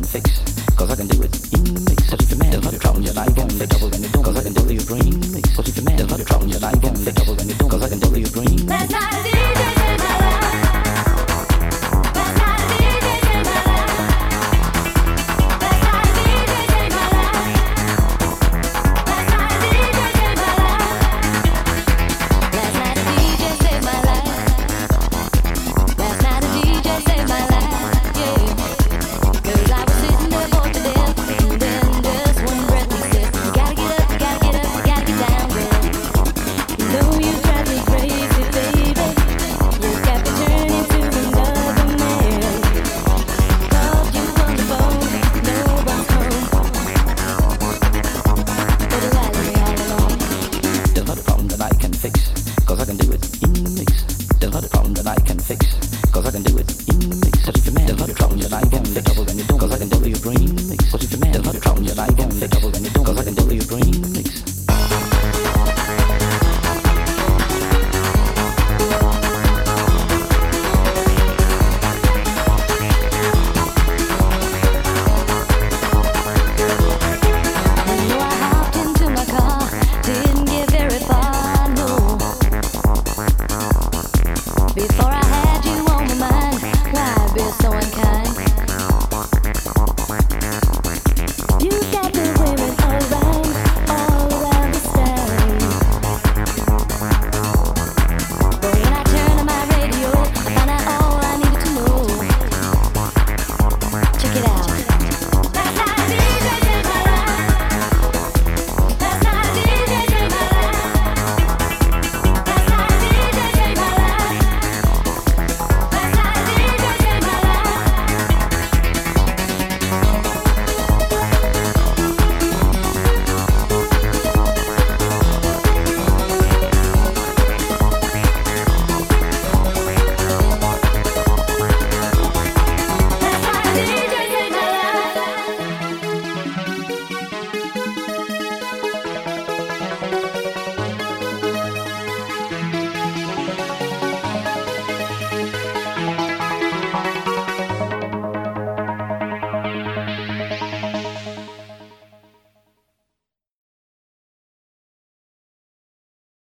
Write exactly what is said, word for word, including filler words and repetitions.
fix. Cause I can do it in mix. But if you're mad, there's not a trouble, you're not going to double when you don't. Cause I can do your brain mix. But if you're mad, there's not a trouble, you're not going to double when you don't. Cause I can do your brain mix. Last night the D J said my